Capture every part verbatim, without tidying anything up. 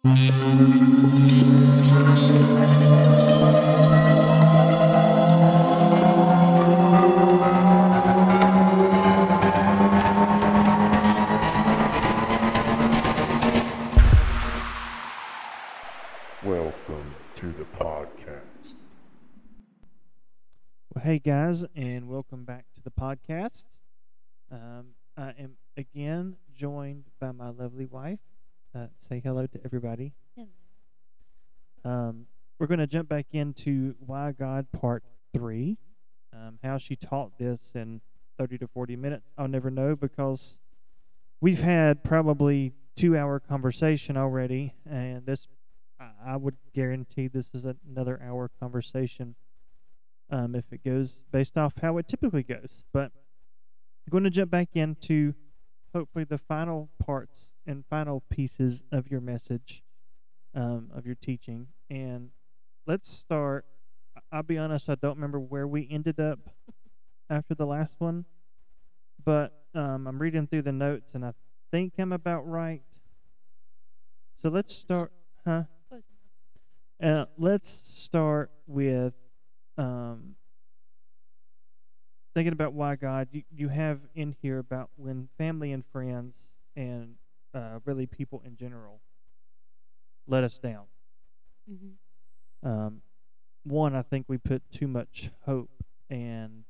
Welcome to the podcast. Well, hey guys, and welcome back to the podcast. Um, I am again joined by my lovely wife. Uh, say hello to everybody. Hello. Um, we're going to jump back into Why God Part three. Um, how she taught this in thirty to forty minutes, I'll never know, because we've had probably two hour conversation already, and this, I- I would guarantee this is another hour conversation. Um, if it goes based off how it typically goes. But I'm going to jump back into hopefully the final parts and final pieces of your message, um, of your teaching. And let's start. I- I'll be honest, I don't remember where we ended up after the last one, but um, I'm reading through the notes and I think I'm about right. So let's start, huh? Close enough. Uh, let's start with um, thinking about why God. You, you have in here about when family and friends and uh, really people in general let us down. Mm-hmm. Um, one, I think we put too much hope, and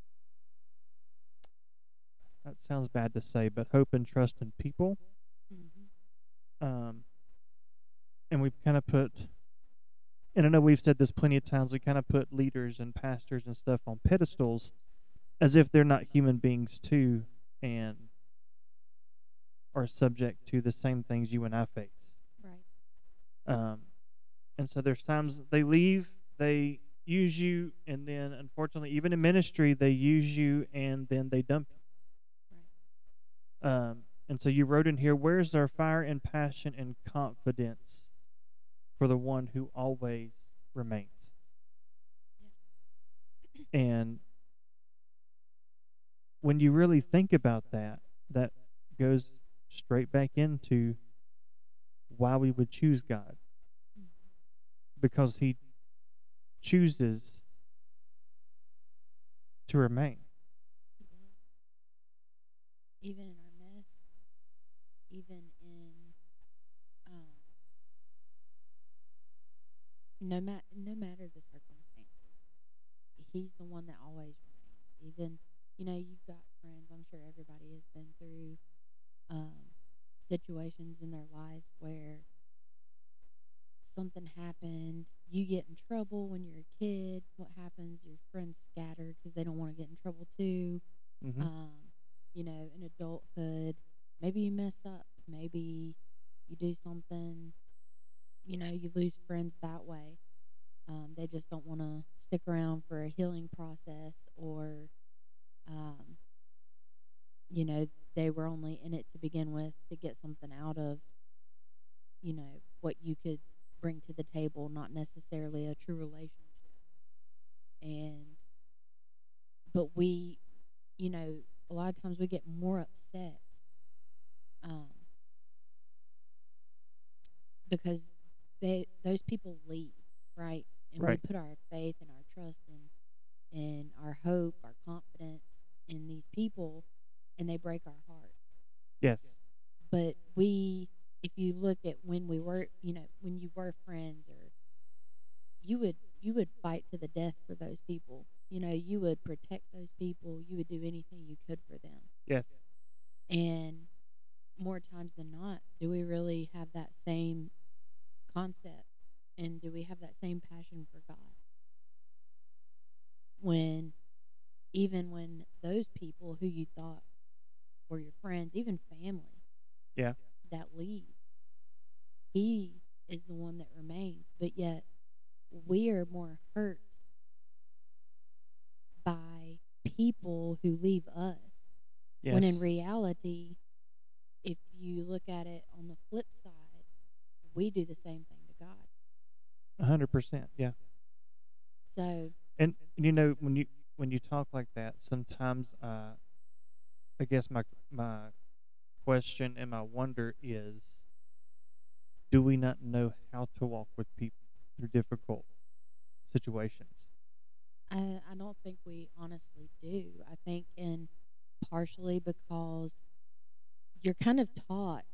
that sounds bad to say, but hope and trust in people. Mm-hmm. Um, and we've kind of put, and I know we've said this plenty of times, we kind of put leaders and pastors and stuff on pedestals as if they're not human beings too, and are subject to the same things you and I face. Right. Um, and so there's times they leave, they use you, and then unfortunately, even in ministry, they use you and then they dump you. Right. Um, and so you wrote in here, where's our fire and passion and confidence for the one who always remains? Yeah. And when you really think about that, that goes straight back into why we would choose God. Mm-hmm. Because he chooses to remain. He does. Even in our mess, even in um, no mat no matter the circumstances, he's the one that always remains. Even you know, you've got friends. I'm sure everybody has been through um, situations in their lives where something happened, you get in trouble when you're a kid. What happens? Your friends scatter because they don't want to get in trouble too. Mm-hmm. Um, you know, in adulthood, maybe you mess up. Maybe you do something. You know, you lose friends that way. Um, they just don't want to stick around for a healing process, or, um, you know, they were only in it to begin with to get something out of, you know, what you could bring to the table, not necessarily a true relationship. And but we, you know, a lot of times we get more upset um, because they those people leave, right? And Right. we put our faith and our trust and and our hope, our confidence in these people, and they break our heart. Yes. But we, if you look at when we were, you know, when you were friends, or you would you would fight to the death for those people. You know, you would protect those people. You would do anything you could for them. Yes. And more times than not, do we really have that same concept? And do we have that same passion for God? When, even when those people who you thought were your friends, even family, Yeah. that leave, he is the one that remains. But yet, we are more hurt by people who leave us. Yes. When in reality, if you look at it on the flip side, we do the same thing to God. A hundred percent. Yeah. So, And you know, when you when you talk like that, sometimes uh, I guess my my question and my wonder is, do we not know how to walk with people through difficult situations? I I don't think we honestly do. I think in partially because you're kind of taught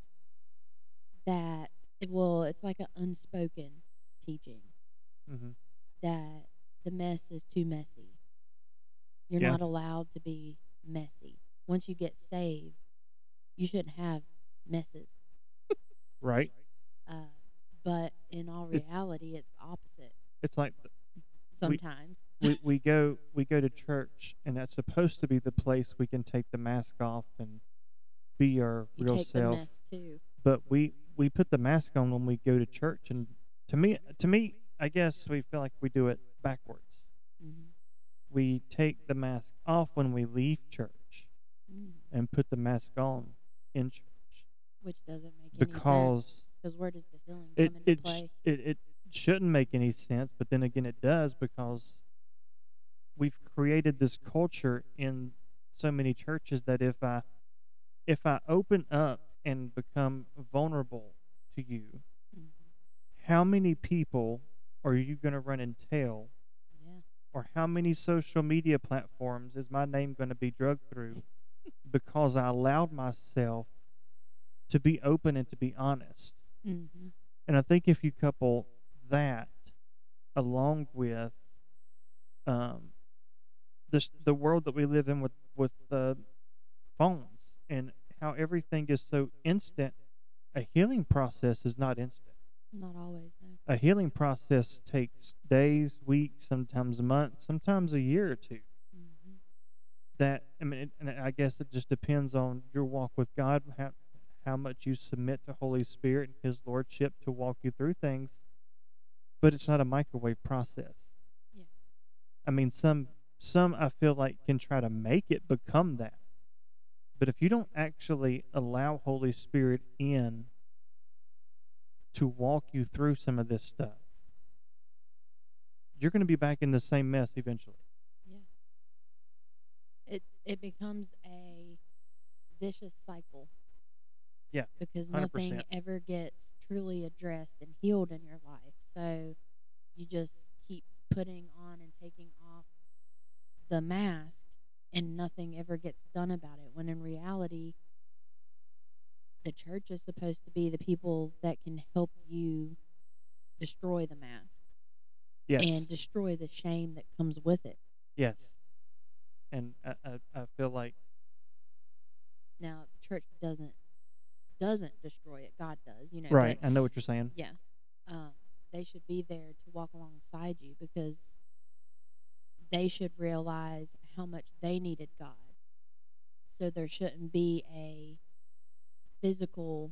that it, well, it's like an unspoken teaching Mm-hmm. that the mess is too messy. You're Yeah. not allowed to be messy. Once you get saved, you shouldn't have messes. Right? Uh, but in all It's reality, it's the opposite it's like sometimes. we, we go we go to church, and that's supposed to be the place we can take the mask off and be our You real take the self. mess too. But we we put the mask on when we go to church, and to me to me I guess we feel like we do it backwards. Mm-hmm. We take the mask off when we leave church Mm. and put the mask on in church, Which doesn't make any sense. because Because where does the healing it come into it, sh- play? it it shouldn't make any sense, but then again it does, because we've created this culture in so many churches that if I if I open up and become vulnerable to you, Mm-hmm. how many people are you going to run and tell, Yeah. or how many social media platforms is my name going to be drugged through because I allowed myself to be open and to be honest? Mm-hmm. And I think if you couple that along with um, the the world that we live in with with uh, phones and how everything is so instant, a healing process is not instant. Not always, no. A healing process takes days, weeks, sometimes months, sometimes a year or two. Mm-hmm. That I mean, it, and I guess it just depends on your walk with God, how how much you submit to Holy Spirit and His Lordship to walk you through things. But it's not a microwave process. Yeah. I mean, some some I feel like can try to make it become that. But if you don't actually allow Holy Spirit in to walk you through some of this stuff, you're going to be back in the same mess eventually. Yeah. It it becomes a vicious cycle Yeah, because one hundred nothing percent. ever gets truly addressed and healed in your life. So you just keep putting on and taking off the mask and nothing ever gets done about it. When in reality, the church is supposed to be the people that can help you destroy the mask Yes, and destroy the shame that comes with it. yes. And I, I, I feel like, Now, the church doesn't doesn't destroy it. God does, you know. right, But I know what you're saying. yeah, um, they should be there to walk alongside you because they should realize how much they needed God. So there shouldn't be a physical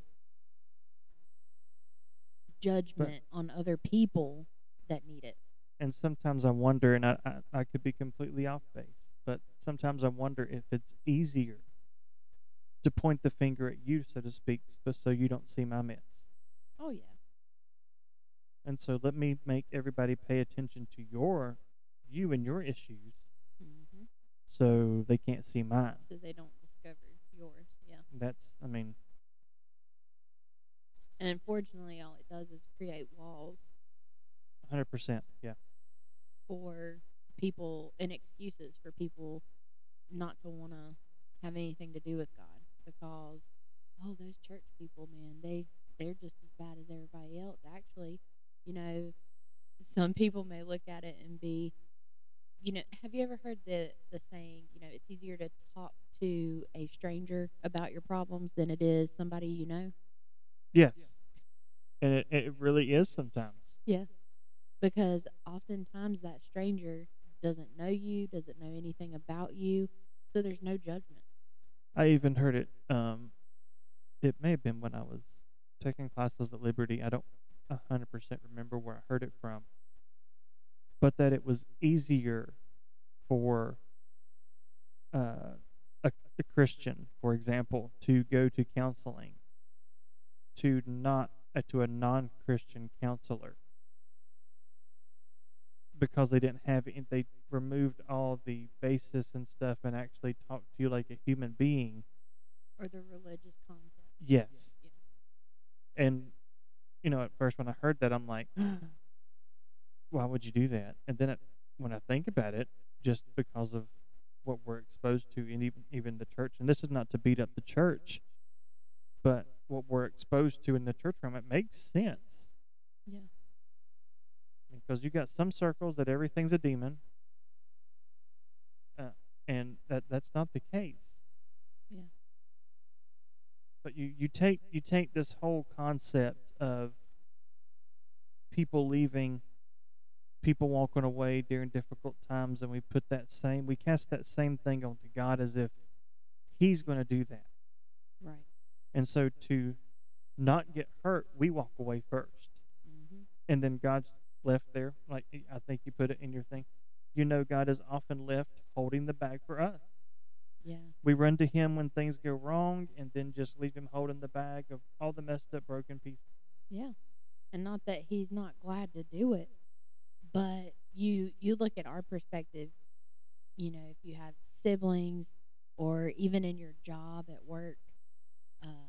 judgment on other people that need it. And sometimes I wonder, and I, I, I could be completely off base, but sometimes I wonder if it's easier to point the finger at you, so to speak, but so you don't see my mess. Oh yeah, And so let me make everybody pay attention to your, you and your issues, mm-hmm. so they can't see mine. So they don't discover yours. Yeah, That's, I mean, and unfortunately, all it does is create walls one hundred percent. Yeah. for people and excuses for people not to want to have anything to do with God because oh those church people, man, they they're just as bad as everybody else. Actually, you know, some people may look at it and be, you know, have you ever heard the the saying, you know, it's easier to talk to a stranger about your problems than it is somebody you know? Yes. And it, it really is sometimes. Yeah. Because oftentimes that stranger doesn't know you, doesn't know anything about you, so there's no judgment. I even heard it, um, it may have been when I was taking classes at Liberty. I don't one hundred percent remember where I heard it from. But that it was easier for uh, a, a Christian, for example, to go to counseling to not uh, to a non-Christian counselor because they didn't have it. They removed all the basis and stuff and actually talked to you like a human being. Or the religious concept. Yes. Yeah. And you know, at first when I heard that, I'm like, why would you do that? And then it, when I think about it, just because of what we're exposed to, and even even the church, and this is not to beat up the church, but what we're exposed to in the church realm, it makes sense. Yeah. Because you got some circles that everything's a demon, uh, and that that's not the case. Yeah. But you, you take you take this whole concept of people leaving, people walking away during difficult times, and we put that same we cast that same thing onto God as if He's going to do that. Right. And so to not get hurt, we walk away first, Mm-hmm. and then God's left there. Like I think you put it in your thing. You know, God is often left holding the bag for us. Yeah. We run to Him when things go wrong, and then just leave Him holding the bag of all the messed up, broken pieces. Yeah. And not that He's not glad to do it, but you you look at our perspective, you know, if you have siblings or even in your job at work, um,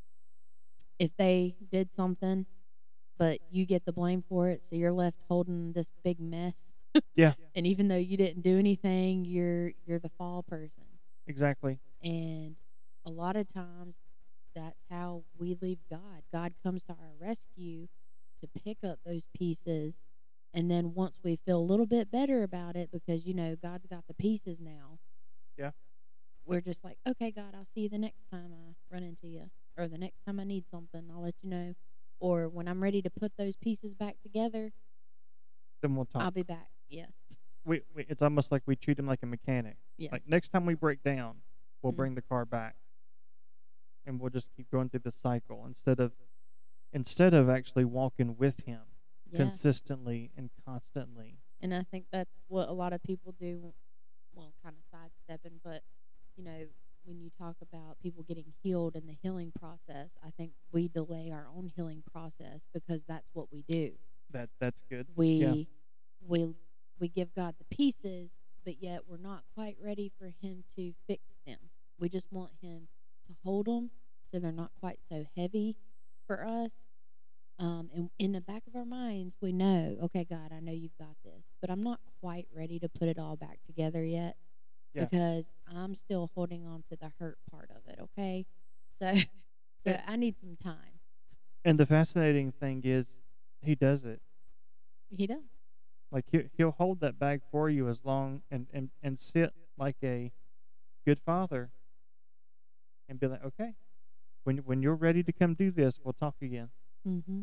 if they did something, but you get the blame for it, so you're left holding this big mess. Yeah, And even though you didn't do anything, you're you're the fall person. exactly. And a lot of times that's how we leave God. God comes to our rescue to pick up those pieces. And then once we feel a little bit better about it, because, you know, God's got the pieces now, Yeah. we're just like, okay, God, I'll see you the next time I run into you. Or the next time I need something, I'll let you know. Or when I'm ready to put those pieces back together, Then we'll talk. I'll be back. Yeah. We, we it's almost like we treat Him like a mechanic. Yeah. Like next time we break down, we'll Mhm. bring the car back, and we'll just keep going through the cycle instead of instead of actually walking with Him Yeah. consistently and constantly. And I think that's what a lot of people do, well, kind of sidestepping, but, you know, when you talk about people getting healed in the healing process, I think we delay our own healing process because that's what we do. That that's good. We Yeah. we we give God the pieces, but yet we're not quite ready for Him to fix them. We just want Him to hold them so they're not quite so heavy for us. Um, and in the back of our minds, we know, okay, God, I know you've got this, but I'm not quite ready to put it all back together yet Yeah. because I'm still holding on to the hurt part of it. Okay, so so Yeah. I need some time. And the fascinating thing is, He does it. He does. Like he he'll hold that bag for you as long and, and, and sit like a good father and be like, okay, when when you're ready to come do this, we'll talk again. Mm-hmm.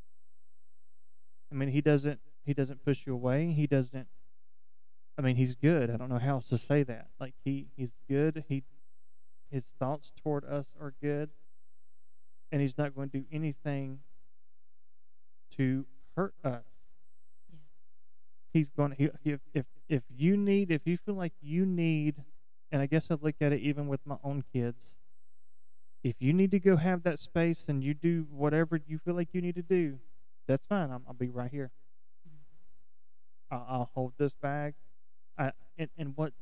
I mean, he doesn't he doesn't push you away. He doesn't. I mean, he's good. I don't know how else to say that. Like he he's good. He his thoughts toward us are good, and he's not going to do anything to hurt us. Yeah. He's going to he, if if if you need if you feel like you need, and I guess I look at it even with my own kids. If you need to go have that space and you do whatever you feel like you need to do, that's fine. I'm, I'll be right here. I'll, I'll hold this bag. I and, and what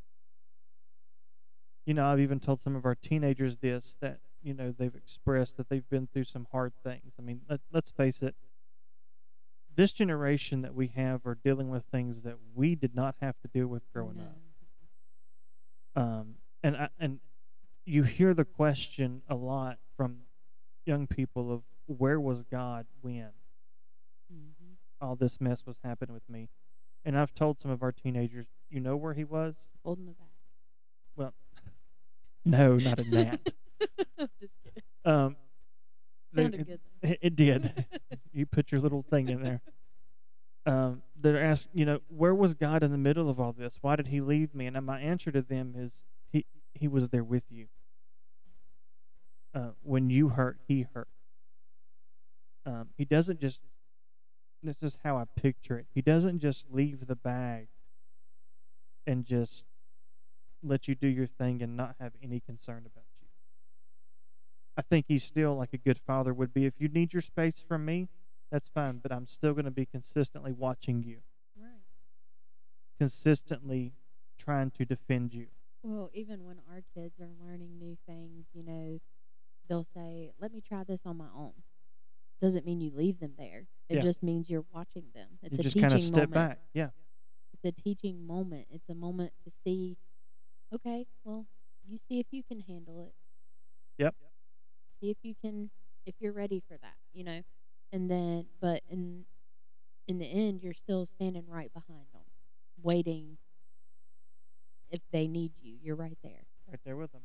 you know, I've even told some of our teenagers this, that you know they've expressed that they've been through some hard things. I mean, let, let's face it. This generation that we have are dealing with things that we did not have to deal with growing No. up. Um, and I, and you hear the question a lot from young people of where was God when Mm-hmm. all this mess was happening with me? And I've told some of our teenagers, you know where He was? Holding the back. Well, no, not in that. Just kidding. Um, there- Sounded it, good though. it, it did. You put your little thing in there. Um, they're asking, you know, where was God in the middle of all this? Why did He leave me? And my answer to them is, He He was there with you. Uh, when you hurt, He hurt. Um, he doesn't just. This is how I picture it. He doesn't just leave the bag and just let you do your thing and not have any concern about you. I think He's still like a good father would be. If you need your space from me, that's fine, but I'm still going to be consistently watching you, Right. consistently trying to defend you. Well, even when our kids are learning new things, you know, they'll say, "Let me try this on my own." doesn't mean you leave them there. It Yeah. just means you're watching them. It's You a just teaching kind of step moment. back. Yeah. It's a teaching moment. It's a moment to see, okay, well, you see if you can handle it. Yep. See if you can, if you're ready for that, you know. And then, but in in the end, you're still standing right behind them, waiting. If they need you, you're right there. Right there with them.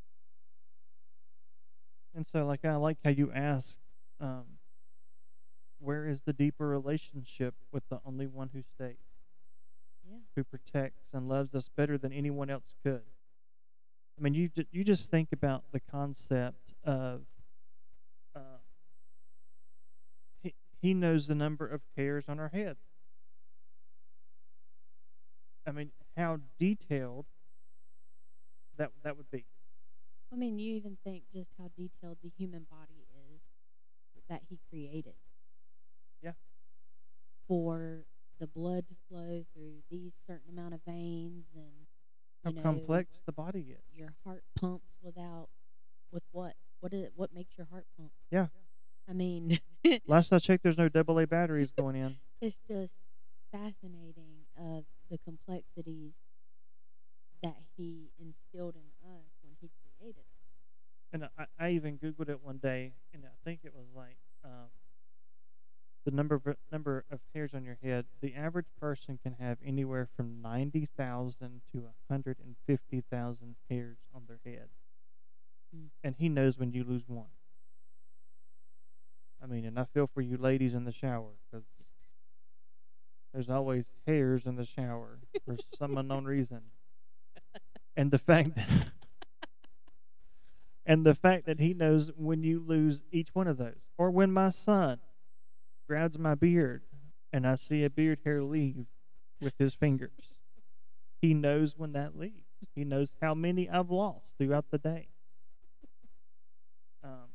And so, like, I like how you ask, um, where is the deeper relationship with the only one who stays, Yeah. who protects and loves us better than anyone else could? I mean, you ju- you just think about the concept of uh, he he knows the number of hairs on our head. I mean, how detailed that that would be. I mean, you even think just how detailed the human body is that he created. Yeah. For the blood to flow through these certain amount of veins, and How you know, complex the body is. your heart pumps without with what? What is it? What makes your heart pump? Yeah. I mean, Last I checked, there's no double A batteries going in. it's just fascinating of the complexities that he instilled in us when he created us. And I, I even Googled it one day, and I think it was like um, the number of, number of hairs on your head. The average person can have anywhere from ninety thousand to one hundred fifty thousand hairs on their head. Mm. And he knows when you lose one. I mean, and I feel for you ladies in the shower, because there's always hairs in the shower for some unknown reason. And the fact that and the fact that he knows when you lose each one of those, or when my son grabs my beard and I see a beard hair leave with his fingers, he knows when that leaves. He knows how many I've lost throughout the day. Um,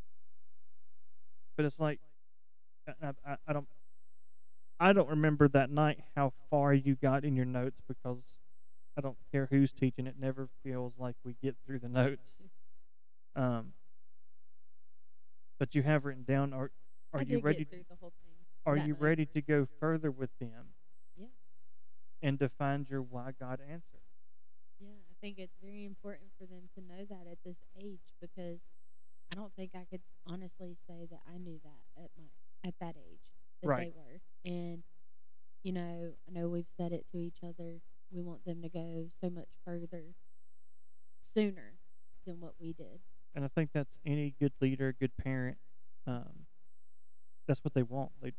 but it's like I, I, I don't I don't remember that night how far you got in your notes, because I don't care who's teaching. It never feels like we get through the notes. Um, but you have written down. Are are I you did ready? get through the whole thing. Are that you night. ready to go further with them? Yeah. And to find your why God answer? Yeah, I think it's very important for them to know that at this age, because I don't think I could honestly say that I knew that at my at that age that Right. they were. And you know, I know we've said it to each other. We want them to go so much further sooner than what we did. And I think that's any good leader, good parent. Um, that's what they want. They,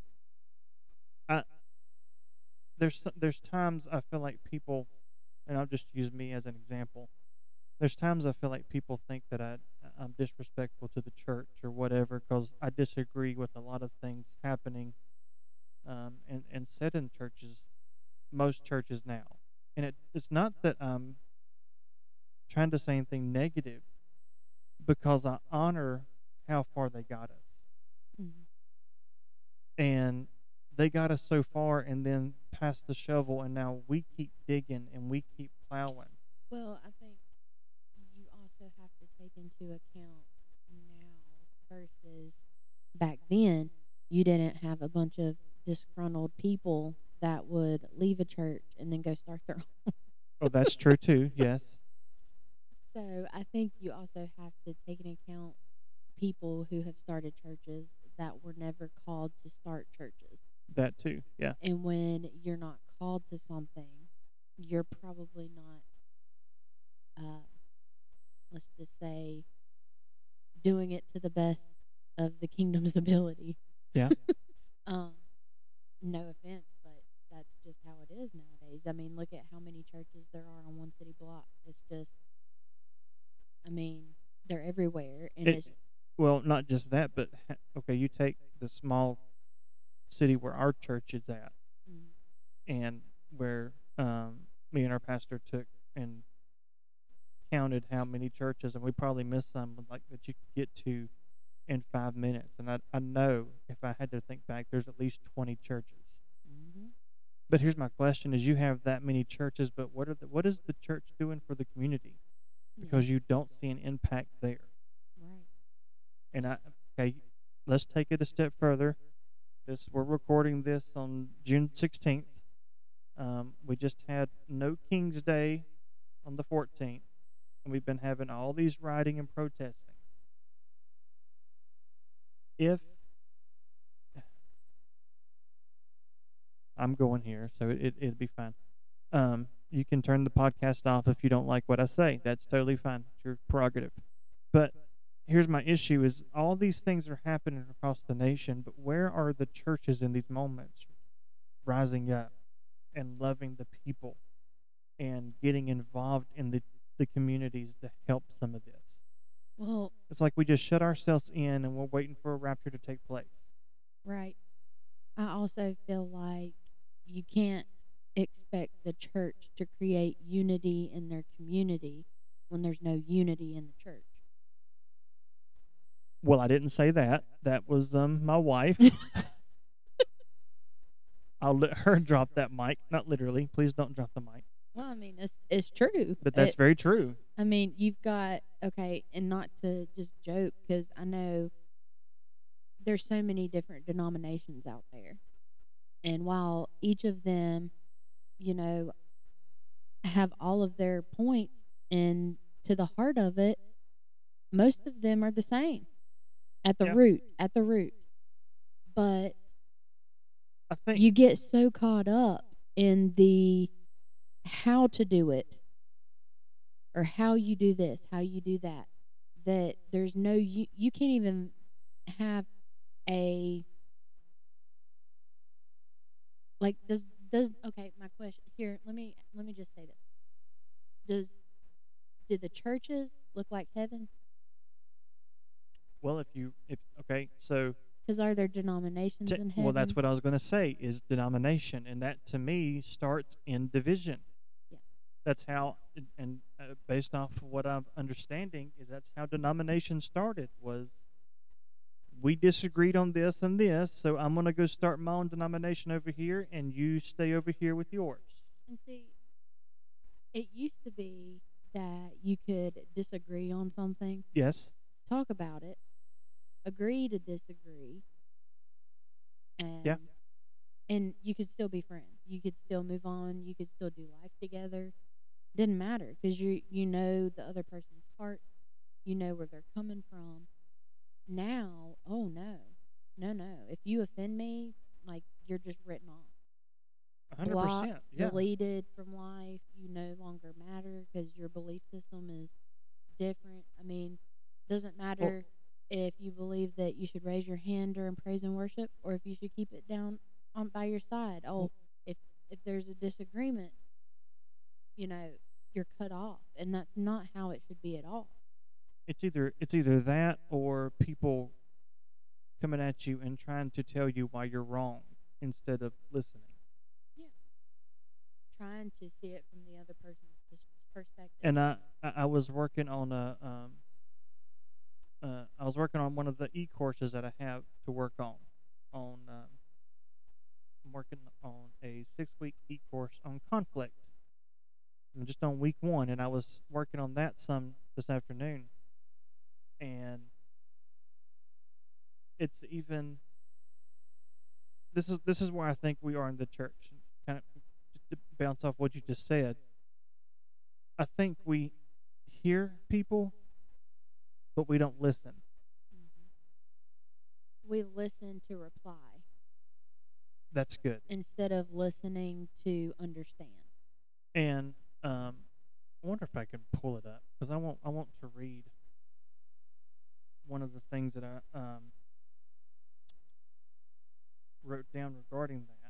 I, there's there's times I feel like people, and I'll just use me as an example. There's times I feel like people think that I I'm disrespectful to the church or whatever, because I disagree with a lot of things happening, um, and and said in churches, most churches now. And it it's not that I'm trying to say anything negative, because I honor how far they got us. Mm-hmm. And they got us so far and then passed the shovel, and now we keep digging and we keep plowing. Well, I think you also have to take into account now versus back then. You didn't have a bunch of disgruntled people that would leave a church and then go start their own. Oh, that's true too. Yes. So I think you also have to take into account people who have started churches that were never called to start churches. That too. Yeah. And when you're not called to something, you're probably not, uh, let's just say, doing it to the best of the kingdom's ability. Yeah. Um, no offense, but that's just how it is nowadays. I mean, look at how many churches there are on one city block. It's just, I mean, they're everywhere, and It- it's Well, not just that, but ha- okay, you take the small city where our church is at, mm, and where um, me and our pastor took and counted how many churches, and we probably missed some like that you could get to in five minutes. And I I know if I had to think back, there's at least twenty churches. mm-hmm. But here's my question: is you have that many churches, but what are the, what is the church doing for the community? Because you don't see an impact there. right. And I okay, let's take it a step further. This we're recording this on June sixteenth. Um, we just had No King's Day on the fourteenth, and we've been having all these rioting and protesting. If I'm going here, so it, it it'll be fine. Um, you can turn the podcast off if you don't like what I say. That's totally fine. It's your prerogative. But here's my issue: is all these things are happening across the nation, but where are the churches in these moments rising up and loving the people and getting involved in the, the communities to help some of this? Well, It's like we just shut ourselves in and we're waiting for a rapture to take place. right. I also feel like you can't expect the church to create unity in their community when there's no unity in the church. Well, I didn't say that. That was um my wife. I'll let her drop that mic. Not literally. Please don't drop the mic. Well, I mean, it's it's true. But that's It- very true. I mean, you've got, okay, and not to just joke, because I know there's so many different denominations out there. And while each of them, you know, have all of their points, and to the heart of it, most of them are the same at the Yeah. root, at the root. But I think you get so caught up in the how to do it, or how you do this, how you do that, that there's no, you, you can't even have a, like, does, does, okay, my question, here, let me, let me just say this. Does, do the churches look like heaven? well if you if okay, so Because are there denominations Te- in heaven? well, that's what I was going to say is denomination, and that to me starts in division. Yeah. That's how, and uh, based off of what I'm understanding, is that's how denomination started. Was we disagreed on this and this, so I'm going to go start my own denomination over here, and you stay over here with yours. And see, it used to be that you could disagree on something, Yes. talk about it, agree to disagree, and Yeah. and you could still be friends. You could still move on. You could still do life together. Didn't matter, because you you know the other person's heart. You know where they're coming from. Now, oh no, no, no. If you offend me, like, you're just written off. one hundred Blocked, percent. Yeah. deleted from life. You no longer matter because your belief system is different. I mean, doesn't matter if you believe that you should raise your hand during praise and worship, or if you should keep it down on by your side. Oh, Well- if if there's a disagreement, you know, you're cut off, and that's not how it should be at all. It's either it's either that or people coming at you and trying to tell you why you're wrong instead of listening. Trying to see it from the other person's pers- perspective. And I, I I was working on a um uh I was working on one of the e courses that I have to work on on um, I'm working on a six week e course on conflict. I'm just on week one, and I was working on that some this afternoon, and it's even this is this is where I think we are in the church. Kind of just to bounce off what you just said. I think we hear people, but we don't listen. Mhm. We listen to reply That's good. instead of listening to understand. And um, I wonder if I can pull it up because I want I want to read one of the things that I um, wrote down regarding that.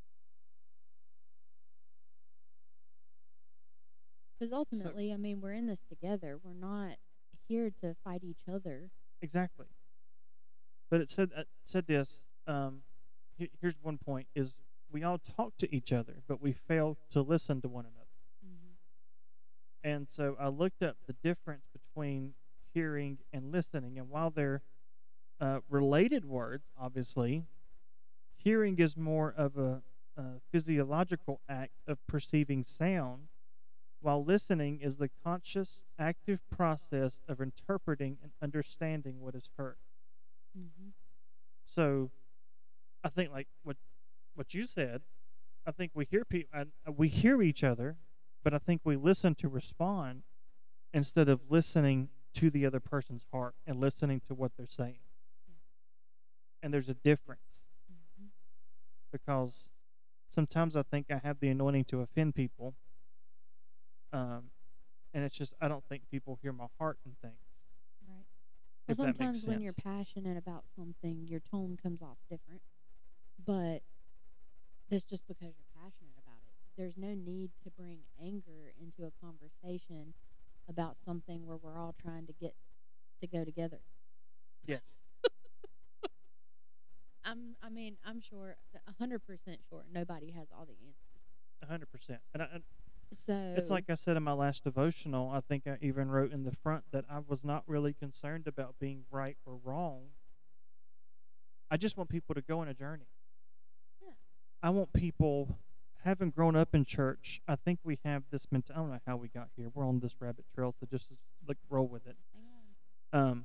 Because ultimately, I mean, we're in this together. We're not here to fight each other. Exactly. But it said it said this. Um, he, here's one point: is we all talk to each other, but we fail to listen to one another. Mm-hmm. And so I looked up the difference between hearing and listening, and while they're uh, related words, obviously, hearing is more of a, a physiological act of perceiving sound, while listening is the conscious, active process of interpreting and understanding what is heard. Mm-hmm. So I think like what what you said, I think we hear people we hear each other, but I think we listen to respond instead of listening to the other person's heart and listening to what they're saying. And there's a difference Mm-hmm. because sometimes I think I have the anointing to offend people, um, and it's just I don't think people hear my heart and things. Right. Well, If that makes sometimes when you're sense. passionate about something, your tone comes off different. But that's just because you're passionate about it. There's no need to bring anger into a conversation about something where we're all trying to get to go together. Yes. I'm. I mean, I'm sure, a hundred percent sure, nobody has all the answers. A hundred percent. And I, and So it's like I said in my last devotional. I think I even wrote in the front that I was not really concerned about being right or wrong. I just want people to go on a journey. Yeah. I want people, having grown up in church, I think we have this mentality. I don't know how we got here. We're on this rabbit trail, so just like roll with it. hang on. Um,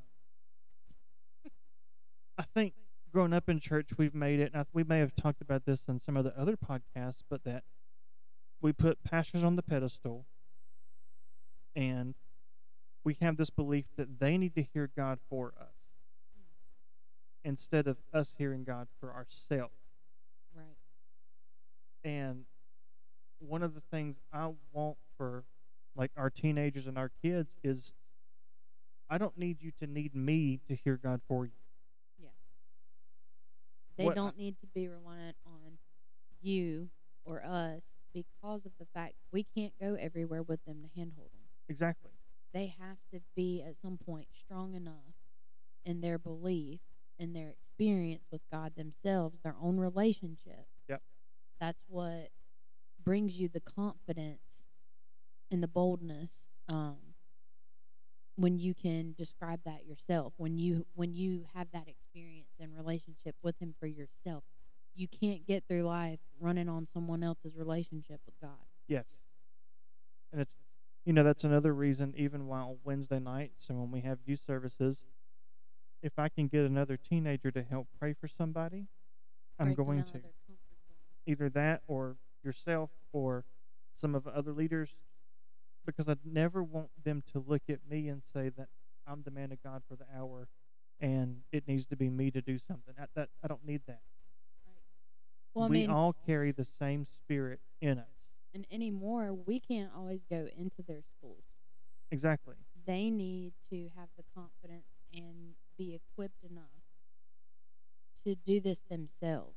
I think growing up in church, we've made it, and I, we may have talked about this in some of the other podcasts, but that we put pastors on the pedestal, and we have this belief that they need to hear God for us instead of us hearing God for ourselves. Right. And one of the things I want for like our teenagers and our kids is I don't need you to need me to hear God for you. Yeah. They What- don't need to be reliant on you or us because of the fact we can't go everywhere with them to handhold them. Exactly. They have to be at some point strong enough in their belief, in their experience with God themselves, their own relationship. Yep. That's what brings you the confidence and the boldness um, when you can describe that yourself. When you when you have that experience and relationship with Him for yourself, you can't get through life running on someone else's relationship with God. Yes. And it's, you know, that's another reason, even while Wednesday nights and when we have youth services, if I can get another teenager to help pray for somebody, I'm Break them going out of to. their comfort zone. Either that or yourself or some of the other leaders, because I never want them to look at me and say that I'm the man of God for the hour and it needs to be me to do something. I, that, I don't need that. Well, I we mean, all carry the same spirit in us. and anymore, we can't always go into their schools. Exactly. They need to have the confidence and be equipped enough to do this themselves.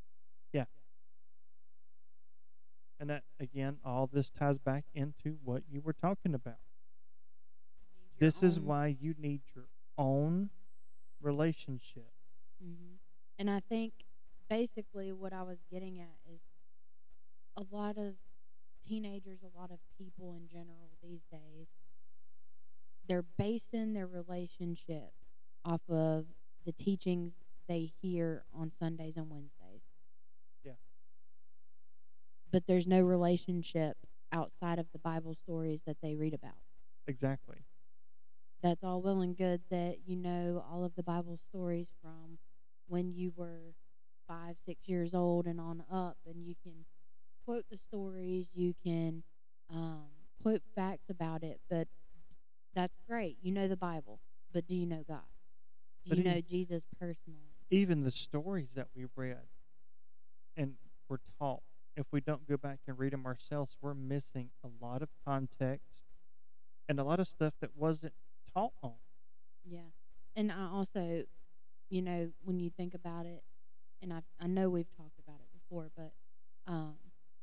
And that, again, all this ties back into what you were talking about. Your This is own- why you need your own relationship. Mhm. And I think basically what I was getting at is a lot of teenagers, a lot of people in general these days, they're basing their relationship off of the teachings they hear on Sundays and Wednesdays. Yeah. But there's no relationship outside of the Bible stories that they read about. Exactly. That's all well and good that you know all of the Bible stories from when you were five, six years old and on up, and you can quote the stories, you can um, quote facts about it, but that's great. You know the Bible, but do you know God? Do But you he- know Jesus personally? Even the stories that we read and were taught, if we don't go back and read them ourselves, we're missing a lot of context and a lot of stuff that wasn't taught on. Yeah. And I also, you know, when you think about it, and I I know we've talked about it before, but um,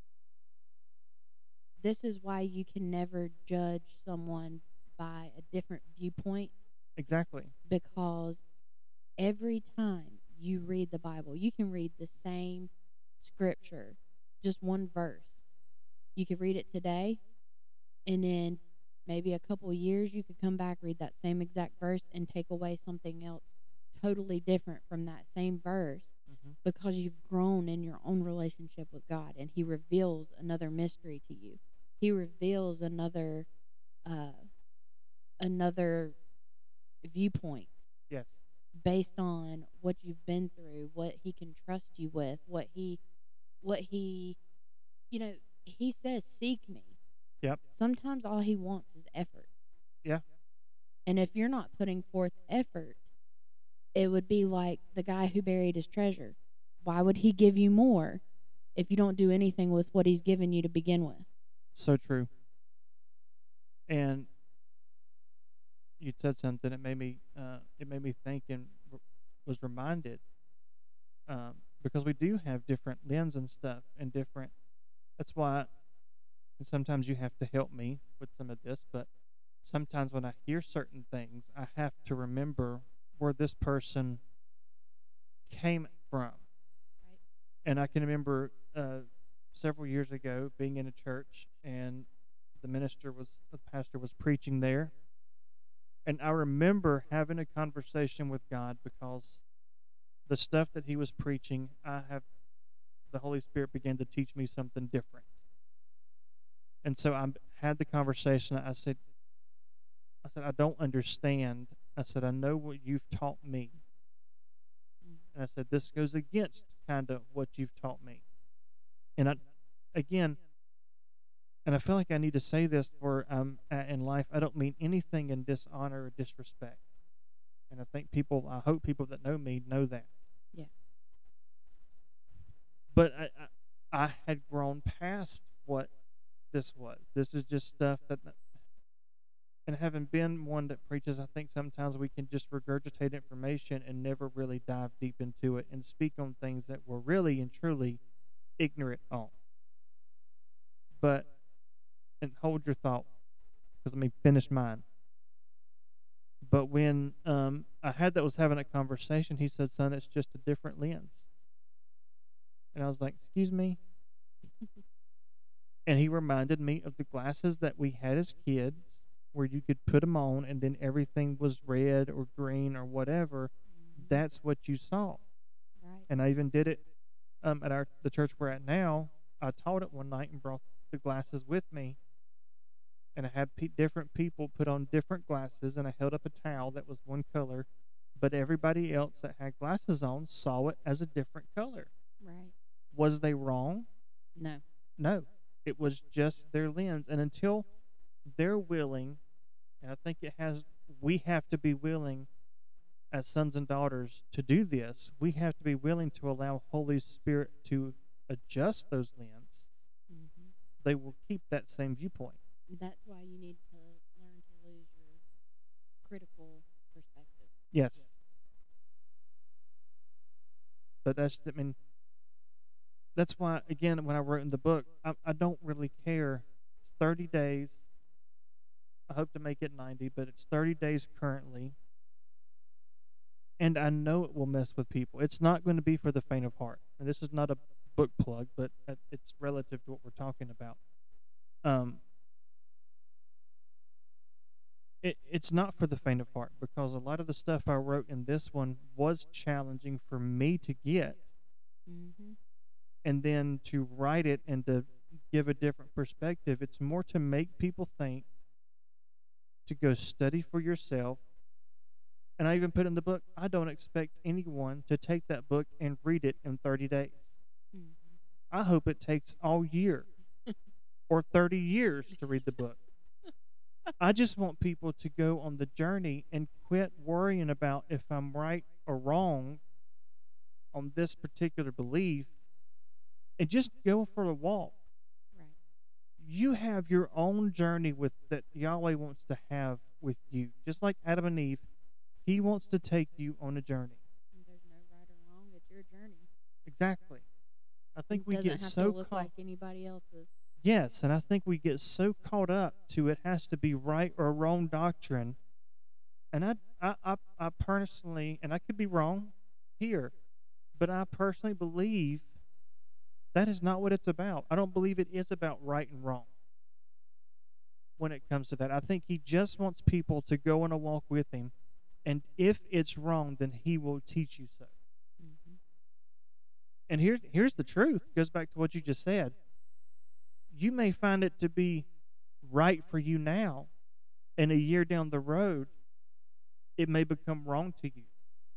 this is why you can never judge someone by a different viewpoint, Exactly. because every time you read the Bible, you can read the same scripture, just one verse. You could read it today, and then maybe a couple of years, you could come back, read that same exact verse, and take away something else totally different from that same verse, Mm-hmm. because you've grown in your own relationship with God, and He reveals another mystery to you. He reveals another, uh, another viewpoint. Yes. based on what you've been through, what he can trust you with, what he, what he, you know, he says, seek me. Yep. Sometimes all he wants is effort. Yeah. And if you're not putting forth effort, it would be like the guy who buried his treasure. Why would he give you more if you don't do anything with what he's given you to begin with? So true. And you said something that made me uh, it made me think and r- was reminded um, because we do have different lens and stuff and different. That's why and sometimes you have to help me with some of this, but sometimes when I hear certain things, I have to remember where this person came from. Right. And I can remember uh, several years ago being in a church and the minister was, the pastor was preaching there. And I remember having a conversation with God because the stuff that he was preaching, I have, the Holy Spirit began to teach me something different. And so I had the conversation. I said, I said, I don't understand. I said, I know what you've taught me. And I said, this goes against kind of what you've taught me. And I, again, and I feel like I need to say this where I'm at in life. I don't mean anything in dishonor or disrespect. And I think people, I hope people that know me know that. Yeah. But I, I, I had grown past what this was. This is just stuff that, and having been one that preaches, I think sometimes we can just regurgitate information and never really dive deep into it and speak on things that we're really and truly ignorant on. But, and hold your thought, because let me finish mine. But when um, I had that was having a conversation, he said, son, it's just a different lens. And I was like, excuse me? And he reminded me of the glasses that we had as kids where you could put them on and then everything was red or green or whatever. Mm-hmm. That's what you saw. Right. And I even did it um, at our the church we're at now. I taught it one night and brought the glasses with me. And I had pe- different people put on different glasses, and I held up a towel that was one color, but everybody else that had glasses on saw it as a different color. Right. Was they wrong? No. No. It was just their lens. And until they're willing, and I think it has, we have to be willing as sons and daughters to do this. We have to be willing to allow Holy Spirit to adjust those lenses. Mm-hmm. They will keep that same viewpoint. That's why you need to learn to lose your critical perspective. Yes. But that's, I mean, that's why, again, when I wrote in the book, I, I don't really care. It's thirty days. I hope to make it ninety, but it's thirty days currently. And I know it will mess with people. It's not going to be for the faint of heart. And this is not a book plug, but it's relative to what we're talking about. Um, it, it's not for the faint of heart because a lot of the stuff I wrote in this one was challenging for me to get. Mm-hmm. And then to write it and to give a different perspective. It's more to make people think, to go study for yourself. And I even put in the book, I don't expect anyone to take that book and read it in thirty days. Mm-hmm. I hope it takes all year or thirty years to read the book. I just want people to go on the journey and quit worrying about if I'm right or wrong on this particular belief and just go for a walk. Right. You have your own journey with that Yahweh wants to have with you. Just like Adam and Eve, he wants to take you on a journey. And there's no right or wrong. It's your journey. Exactly. I think it we doesn't get have so to look caught. like anybody else's. Yes, and I think we get so caught up to it has to be right or wrong doctrine. And I, I, I, I personally, and I could be wrong here, but I personally believe that is not what it's about. I don't believe it is about right and wrong when it comes to that. I think he just wants people to go on a walk with him, and if it's wrong, then he will teach you so. Mm-hmm. And here's here's the truth. It goes back to what you just said. You may find it to be right for you now, and a year down the road, it may become wrong to you. Yeah.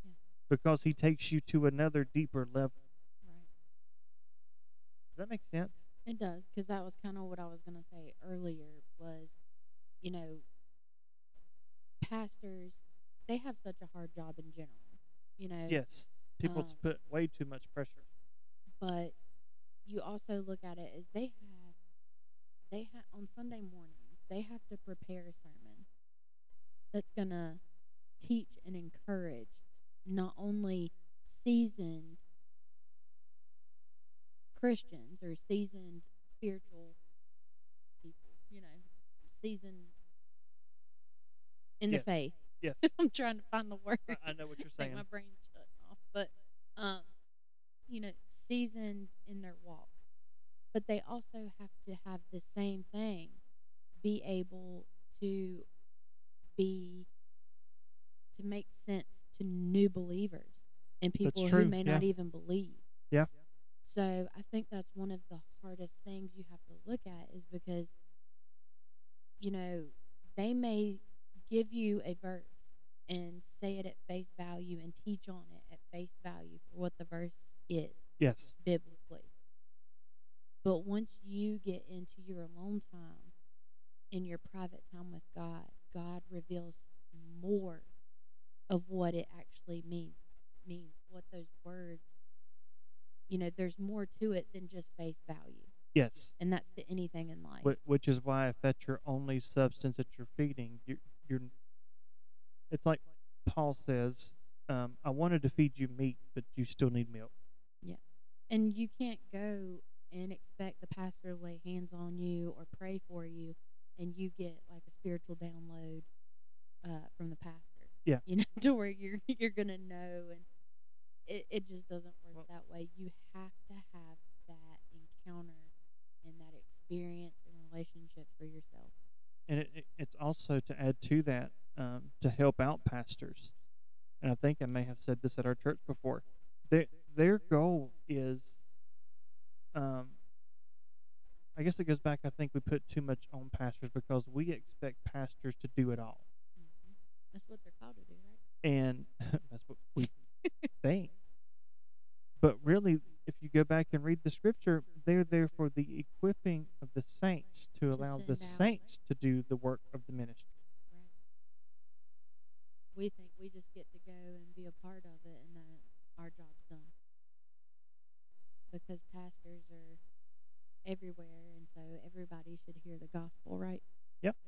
because he takes you to another deeper level. Right. Does that make sense? It does, because that was kind of what I was going to say earlier was, you know, pastors, they have such a hard job in general, you know. Yes. People Um, put way too much pressure. But you also look at it as they have, they have on Sunday mornings, they have to prepare a sermon that's going to teach and encourage not only seasoned Christians or seasoned spiritual people, you know, seasoned in the Yes. faith. Yes. I'm trying to find the word. I, I know what you're Think saying. my brain's shutting off, but um, you know, seasoned in their walk. But they also have to have the same thing, be able to be to make sense to new believers and people true, who may not yeah. even believe. Yeah. So I think that's one of the hardest things you have to look at is because, you know, they may give you a verse and say it at face value and teach on it at face value for what the verse is Yes. biblically. But once you get into your alone time, in your private time with God, God reveals more of what it actually means, means what those words, you know, there's more to it than just face value. Yes. And that's to anything in life. Wh- Which is why if that's your only substance that you're feeding, you're, you're it's like Paul says, um, I wanted to feed you meat, but you still need milk. Yeah. And you can't go and expect the pastor to lay hands on you or pray for you and you get like a spiritual download uh, from the pastor. Yeah. You know, to where you're you're gonna know, and it, it just doesn't work Well, that way. You have to have that encounter and that experience and relationship for yourself. And it, it, it's also to add to that, um, to help out pastors. And I think I may have said this at our church before. Their their goal is, um, I guess it goes back. I think we put too much on pastors because we expect pastors to do it all, Mm-hmm. That's what they're called to do, right? and that's what we think. But really, if you go back and read the scripture, they're there for the equipping of the saints to, To allow the send out, saints to do the work of the ministry. Right. We think we just get to go and be a part of it and then our job's done. Because pastors are everywhere, and so everybody should hear the gospel, right? Yep.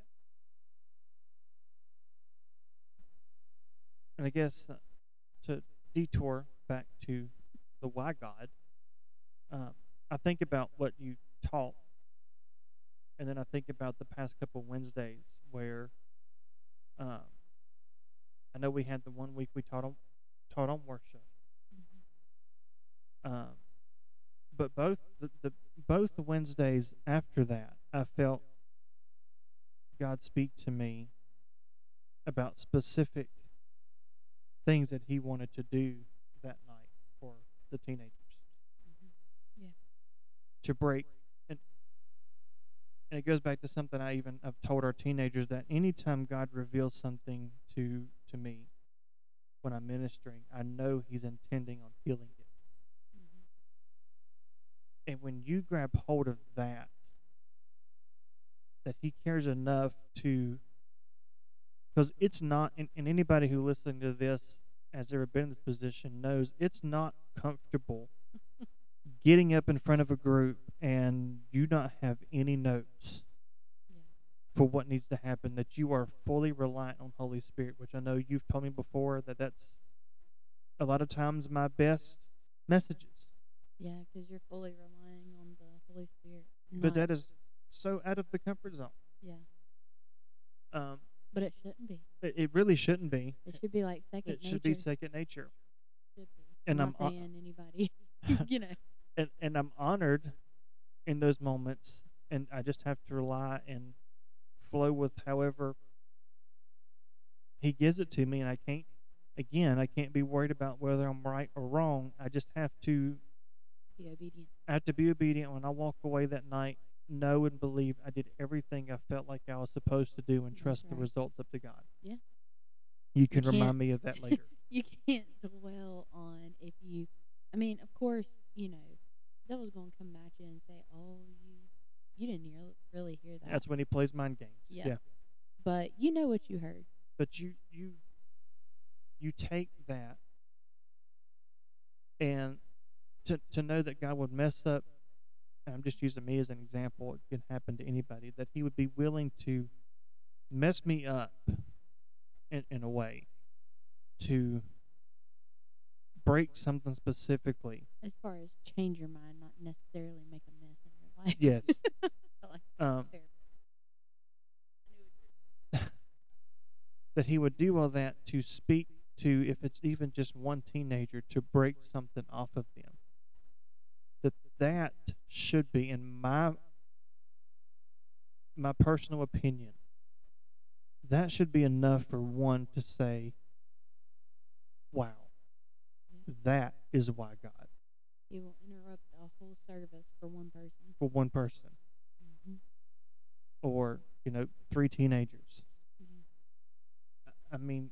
And I guess uh, to detour back to the why God, um, I think about what you taught, and then I think about the past couple Wednesdays where um, I know we had the one week we taught on taught on worship, Mm-hmm. um, but both the, the both the Wednesdays after that, I felt God speak to me about specific things that He wanted to do that night for the teenagers. Mm-hmm. Yeah. To break, and and it goes back to something I even I've told our teenagers that anytime God reveals something to to me when I'm ministering, I know He's intending on healing it. Mm-hmm. And when you grab hold of that, that He cares enough to, because it's not, and, and anybody who listening to this has ever been in this position knows it's not comfortable getting up in front of a group and you not have any notes Yeah. for what needs to happen, that you are fully reliant on Holy Spirit, which I know you've told me before that that's a lot of times my best messages. Yeah, because you're fully relying on the Holy Spirit. But not- that is so out of the comfort zone. Yeah. Um, But it shouldn't be. it, it really shouldn't be. It should be like second It nature. should be second nature. Should be. And I'm not I'm hon- saying anybody, you know. And, and I'm honored in those moments, and I just have to rely and flow with however He gives it to me, and I can't, again, I can't be worried about whether I'm right or wrong. I just have to, Be obedient. I have to be obedient when I walk away that night, know and believe I did everything I felt like I was supposed to do, and That's trust the right. results up to God. Yeah. You can can't- remind me of that later. you can't dwell on if you. I mean, of course, you know, devil's gonna come at you and say, "Oh, you, you didn't hear, really hear that." That's when he plays mind games. Yeah. Yeah. But you know what you heard. But you you you take that and to to know that God would mess up, and I'm just using me as an example, it can happen to anybody, that he would be willing to mess me up in, in a way to break something specifically. As far as change your mind, not necessarily make a mess in your life. Yes. Like, Um, that's that he would do all that to speak to, if it's even just one teenager, to break something off of them. That that should be, in my my personal opinion, that should be enough for one to say, wow, that is why God. He will interrupt a whole service for one person. For one person. Mm-hmm. Or, you know, three teenagers. Mm-hmm. I mean,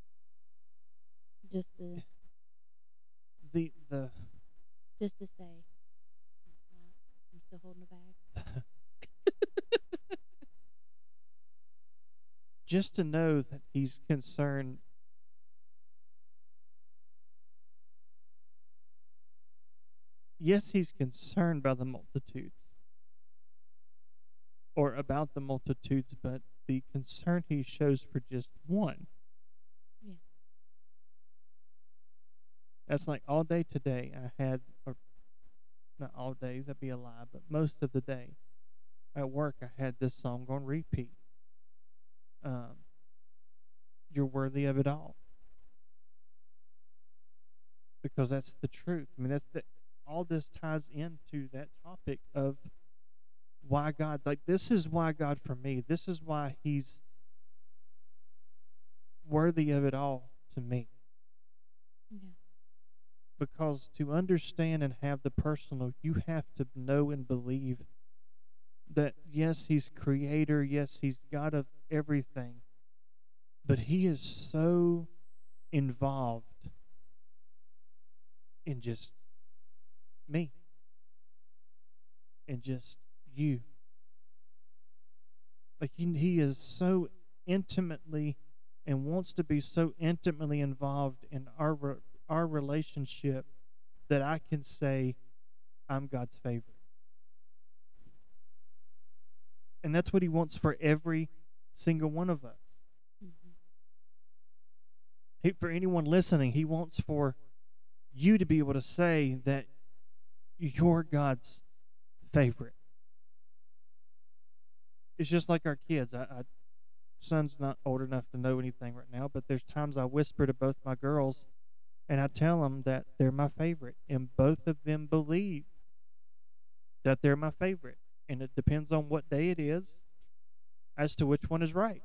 just to the the just to say, it's not, I'm still holding a bag. just to know that he's concerned. Yes, he's concerned by the multitudes, or about the multitudes, but the concern he shows for just one. Yeah. That's like all day today I had, or not all day, that'd be a lie, but most of the day at work I had this song on repeat. Um, You're worthy of it all. Because that's the truth. I mean, that's the, all this ties into that topic of why God, like, this is why God for me. This is why he's worthy of it all to me. Yeah. Because to understand and have the personal, you have to know and believe that, yes, he's creator, yes, he's God of everything, but he is so involved in just me and just you. Like, he, he is so intimately and wants to be so intimately involved in our re- our relationship that I can say I'm God's favorite. And that's what he wants for every single one of us. Mm-hmm. He, for anyone listening, he wants for you to be able to say that you're God's favorite. It's just like our kids. I, I son's not old enough to know anything right now, but there's times I whisper to both my girls and I tell them that they're my favorite, and both of them believe that they're my favorite. And it depends on what day it is as to which one is right.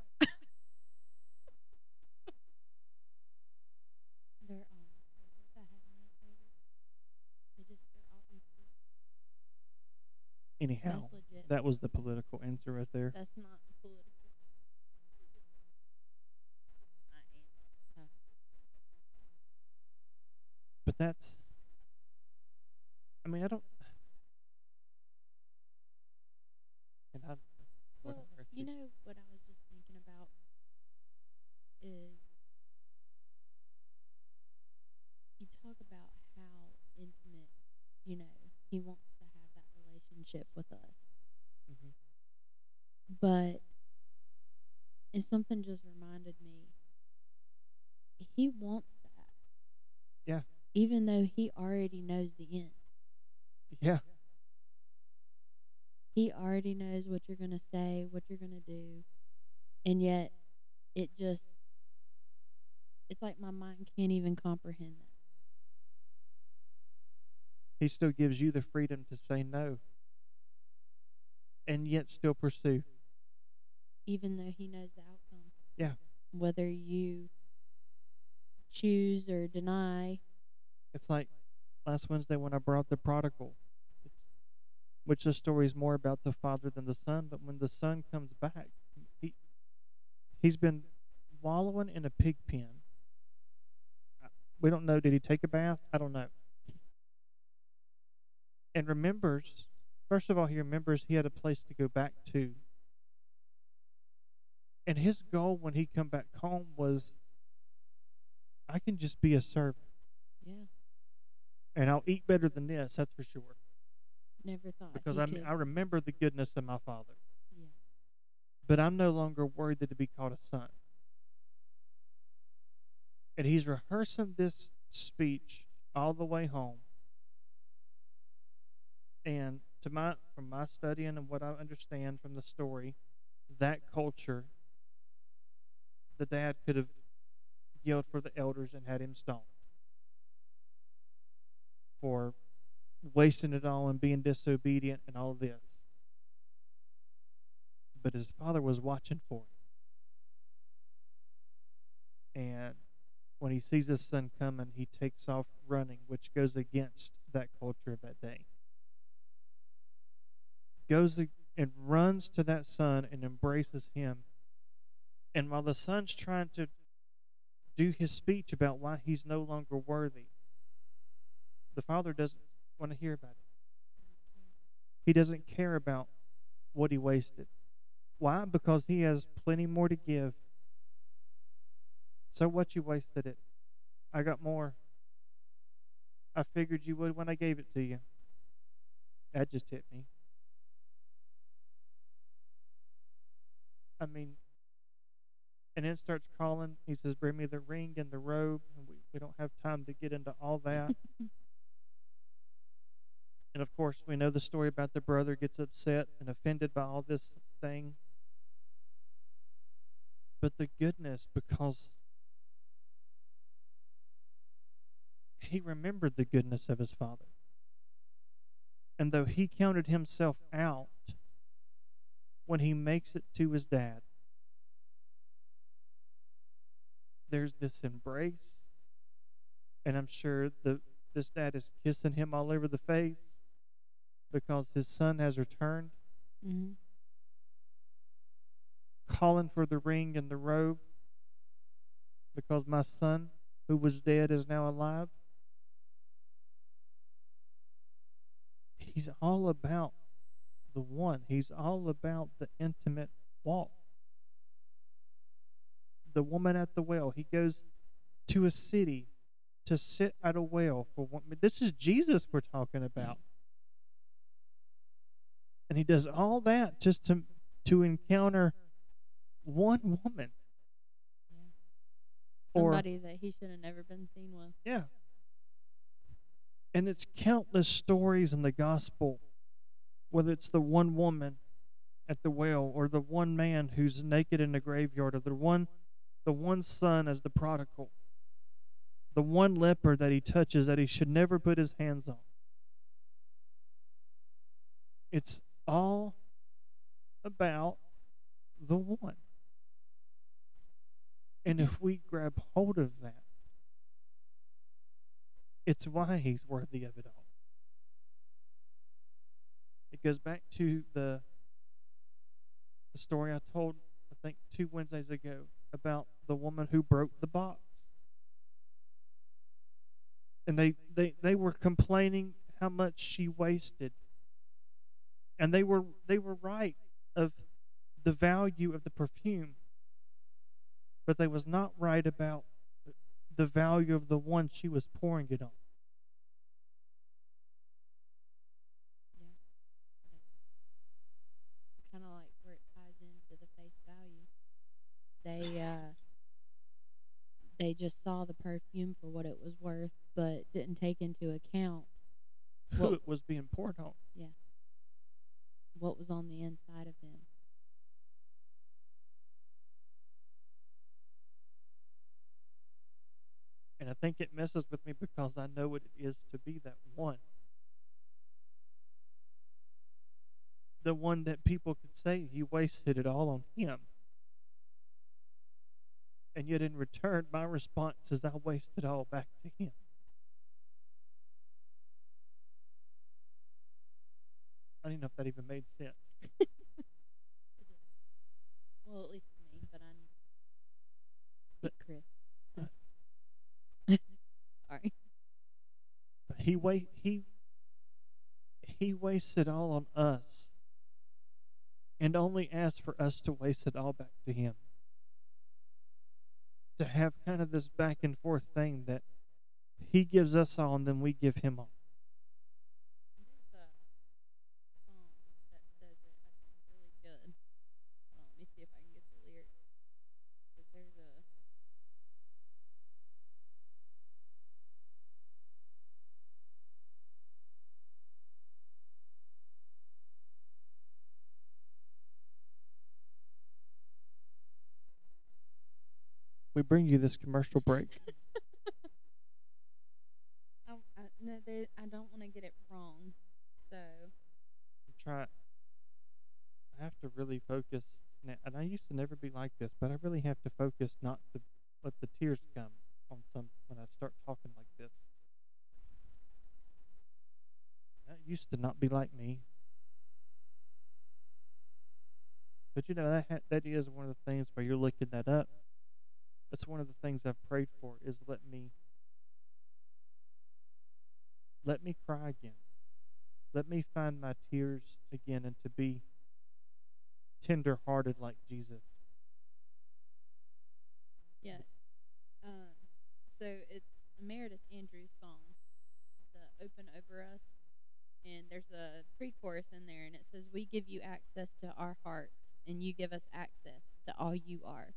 They're all my favorites. I have no favorites. They just, they're all equal. Anyhow, That's legit. that was the political answer right there. That's not political. I am. Oh. But that's, I mean, I don't, and I, Well, whatever. you know what I was just thinking about is you talk about how intimate, you know, he wants to have that relationship with us. Mhm. But, and something just reminded me, he wants that. Yeah. Even though he already knows the end. Yeah. He already knows what you're going to say, what you're going to do. And yet, it just, it's like my mind can't even comprehend that. He still gives you the freedom to say no and yet still pursue. Even though he knows the outcome. Yeah. Whether you choose or deny. It's like last Wednesday when I brought the prodigal, which the story is more about the father than the son, but when the son comes back, he, he's been wallowing in a pig pen. We don't know. Did he take a bath? I don't know. And remembers, first of all, he remembers he had a place to go back to. And his goal when he come back home was, I can just be a servant. Yeah. And I'll eat better than this, that's for sure. Never thought. Because he I could. I remember the goodness of my father. Yeah. But I'm no longer worthy to be called a son. And he's rehearsing this speech all the way home. And to my from my studying and what I understand from the story, that culture, the dad could have yelled for the elders and had him stoned for wasting it all and being disobedient and all of this. But his father was watching for him. And when he sees his son coming, he takes off running, which goes against that culture of that day. Goes and runs to that son and embraces him. And while the son's trying to do his speech about why he's no longer worthy, the father doesn't want to hear about it. He doesn't care about what he wasted. Why? Because he has plenty more to give. So what, you wasted it? I got more. I figured you would when I gave it to you. That just hit me. I mean, and then starts calling. He says, bring me the ring and the robe. And we, we don't have time to get into all that. And of course, we know the story about the brother gets upset and offended by all this thing. But the goodness, because he remembered the goodness of his father. And though he counted himself out, when he makes it to his dad, there's this embrace. And I'm sure the this dad is kissing him all over the face because his son has returned. Mm-hmm. Calling for the ring and the robe because my son who was dead is now alive. He's all about the one. He's all about the intimate walk. The woman at the well. He goes to a city to sit at a well for one. This is Jesus we're talking about. And he does all that just to to encounter one woman. Yeah. Somebody or, that he should have never been seen with. Yeah. And it's countless stories in the gospel, whether it's the one woman at the well, or the one man who's naked in the graveyard, or the one the one son as the prodigal, the one leper that he touches that he should never put his hands on. It's all about the one. And if we grab hold of that, it's why he's worthy of it all. It goes back to the, the story I told, I think, two Wednesdays ago about the woman who broke the box. And they, they, they were complaining how much she wasted. And they were they were right of the value of the perfume. But they was not right about the value of the one she was pouring it on. Yeah. Kind of like where it ties into the face value. They uh, they just saw the perfume for what it was worth, but didn't take into account who it was being poured on. Yeah. What was on the inside of them. And I think it messes with me because I know what it is to be that one. The one that people could say he wasted it all on him. And yet in return, my response is I waste it all back to him. I don't even know if that even made sense. Well, at least to me, but I need but, Chris. sorry. But he wait he he wastes it all on us and only asks for us to waste it all back to him. To have kind of this back and forth thing that he gives us all and then we give him all. There's a song that says it, I think, really good. Hold on, let me see if I can get the lyrics. 'Cause there's a We bring you this commercial break. I, I, no, there, I don't want to get it wrong. So, Try. I have to really focus, now, and I used to never be like this, but I really have to focus not to let the tears come on some when I start talking like this. That used to not be like me, but you know that ha- that is one of the things where you're looking that up. That's one of the things I've prayed for is let me let me cry again. Let me find my tears again and to be tender hearted like Jesus. yeah. Um, so it's a Meredith Andrews song, the Open Over Us. And there's a pre-chorus in there, and it says, "We give you access to our hearts, and you give us access to all you are."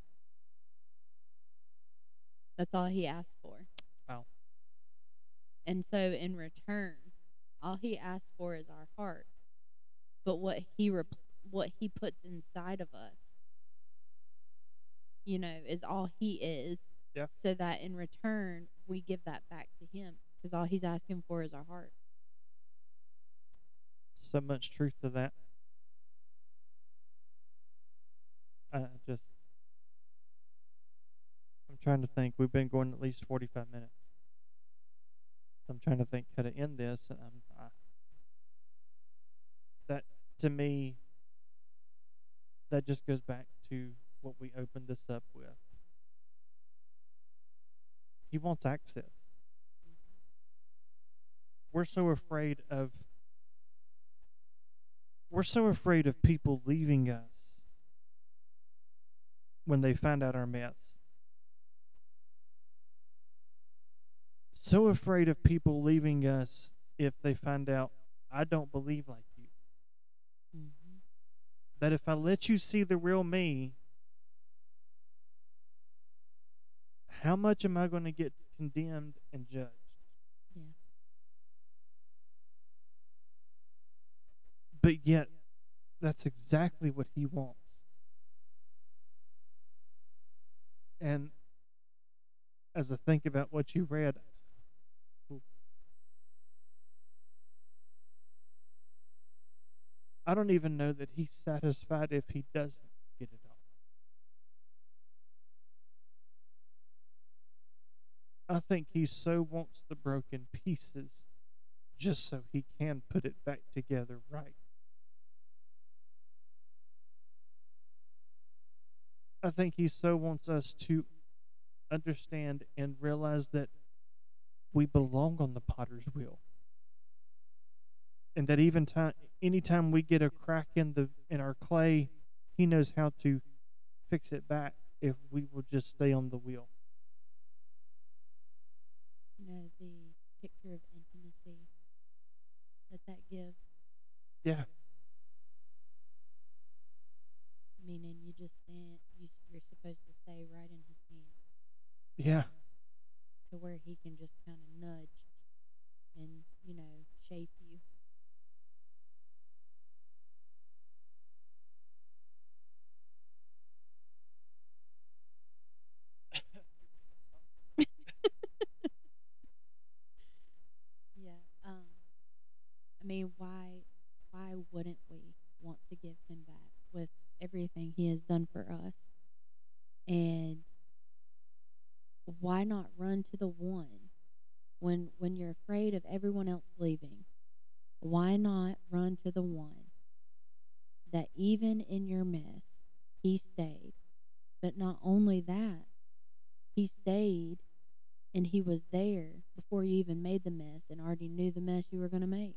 That's all he asked for. Wow. And so in return, all he asks for is our heart. But what he rep- what he puts inside of us, you know, is all he is. Yeah. So that in return, we give that back to him, because all he's asking for is our heart. So much truth to that. I just, I'm trying to think. We've been going at least forty-five minutes. I'm trying to think how to end this. And I'm, I, that, to me, that just goes back to what we opened this up with. He wants access. We're so afraid of, we're so afraid of people leaving us when they find out our mess. So afraid of people leaving us if they find out I don't believe like you. Mm-hmm. That if I let you see the real me, how much am I going to get condemned and judged? Yeah. But yet, that's exactly what he wants. And as I think about what you read, I don't even know that he's satisfied if he doesn't get it all. I think he so wants the broken pieces just so he can put it back together right. I think he so wants us to understand and realize that we belong on the potter's wheel. And that even time anytime we get a crack in the in our clay, he knows how to fix it back if we will just stay on the wheel. You know, the picture of intimacy that that gives, Yeah. meaning you just stand, you, you're supposed to stay right in his hand Yeah. to where he can just kind of nudge and, you know, shape you. Yeah. Um. I mean, why, why wouldn't we want to give him back with everything he has done for us? And why not run to the one when when you're afraid of everyone else leaving? Why not run to the one that even in your mess he stayed? But not only that, he stayed And he was there before you even made the mess and already knew the mess you were going to make.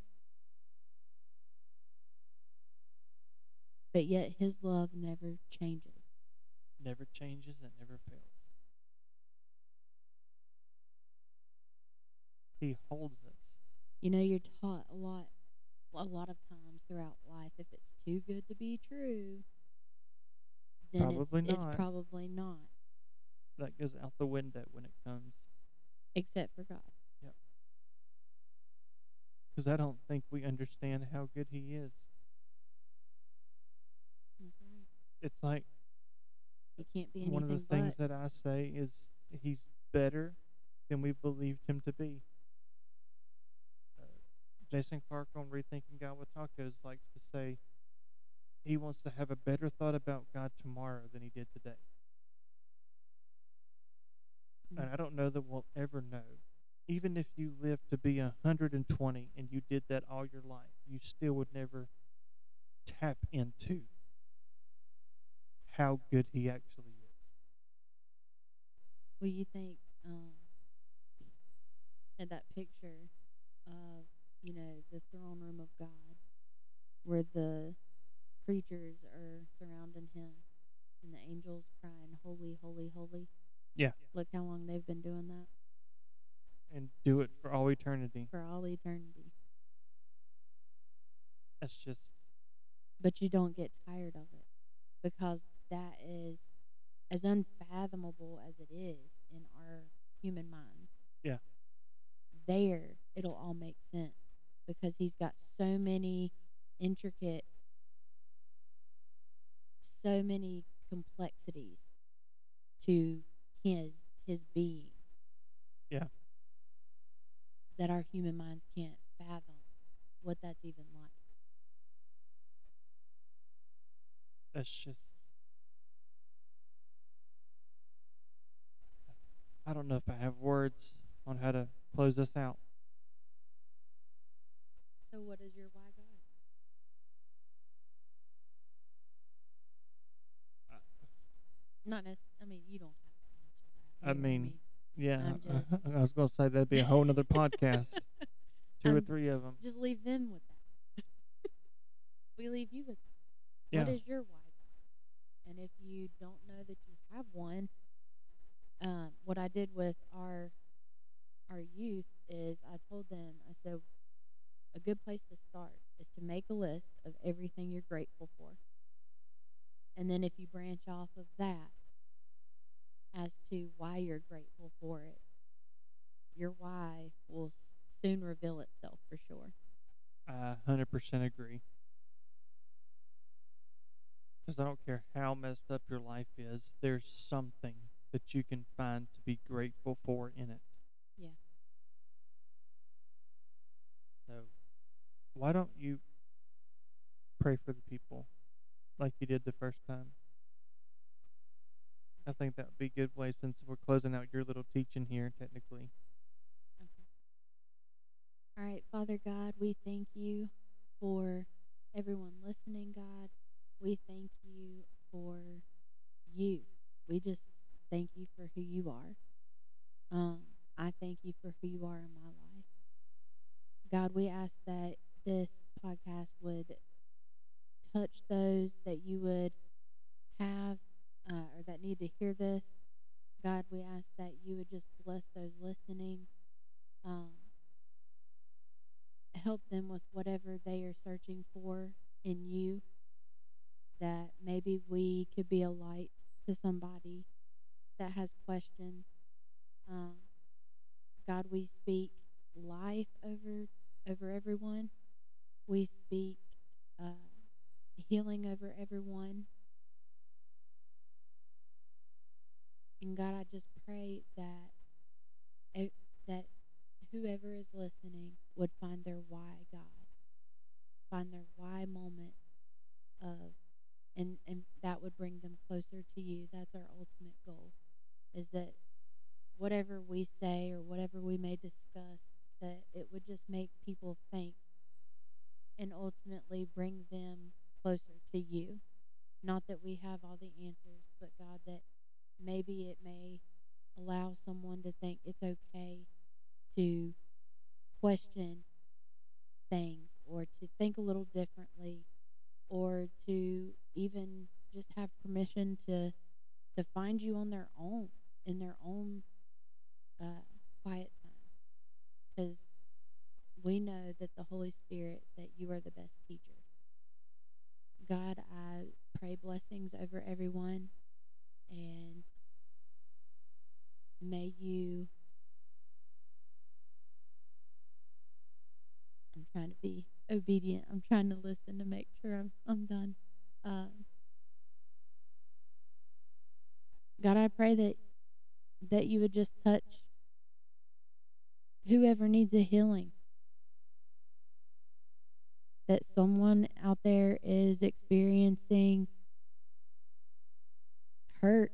But yet his love never changes. Never changes and never fails. He holds us. You know, you're taught a lot a lot of times throughout life, if it's too good to be true, then Probably it's, it's not. probably not, That goes out the window when it comes. except for God. Yep. Because I don't think we understand how good he is. That's right. It's like He can't be anything one of the things but. that I say is he's better than we believed him to be. Uh, Jason Clark on Rethinking God with Tacos likes to say he wants to have a better thought about God tomorrow than he did today. And I don't know that we'll ever know. Even if you live to be one hundred twenty and you did that all your life, you still would never tap into how good he actually is. Well, you think um, in that picture of, you know, the throne room of God, where the creatures are surrounding him and the angels crying, holy, holy, holy. Yeah. Look how long they've been doing that. And do it for all eternity. For all eternity. That's just. But you don't get tired of it, because that is as unfathomable as it is in our human minds. Yeah. There, it'll all make sense, because he's got so many intricate, so many complexities to his his being. Yeah. That our human minds can't fathom what that's even like. That's just. I don't know if I have words on how to close this out. So, what is your why God? Not necessarily. I mean, you don't have to answer that. I here. mean, yeah. I'm just- I was going to say that'd be a whole nother podcast. Two or Um, three of them. Just leave them with that. We leave you with that. Yeah. What is your why God? And if you don't know that you have one, um, what I did with our our youth is I told them, I said, a good place to start is to make a list of everything you're grateful for. And then if you branch off of that as to why you're grateful for it, your why will soon reveal itself for sure. I one hundred percent agree. Because I don't care how messed up your life is, there's something that you can find to be grateful for in it. Yeah. So, why don't you pray for the people like you did the first time? I think that would be a good way, since we're closing out your little teaching here, technically. Okay. All right, Father God, we thank you for everyone listening, God. We thank you for you. We just thank you for who you are. Um, I thank you for who you are in my life. God, we ask that this podcast would touch those that you would have uh, or that need to hear this. God, we ask that you would just bless those listening. Um, help them with whatever they are searching for in you. That maybe we could be a light to somebody that has questions. Um, God, we speak life over over everyone. We speak uh, healing over everyone. And God, I just pray that it, that whoever is listening would find their why, God, find their why moment of, and and that would bring them closer to you. That's our ultimate goal. Is that whatever we say or whatever we may discuss, that it would just make people think and ultimately bring them closer to you. Not that we have all the answers, but God, that maybe it may allow someone to think it's okay to question things or to think a little differently or to even just have permission to to find you on their own in their own uh, quiet time, because we know that the Holy Spirit, that you are the best teacher. God, I pray blessings over everyone, and may you, I'm trying to be obedient. I'm trying to listen to make sure I'm, I'm done. Uh, God, I pray that that you would just touch whoever needs a healing. That someone out there is experiencing hurt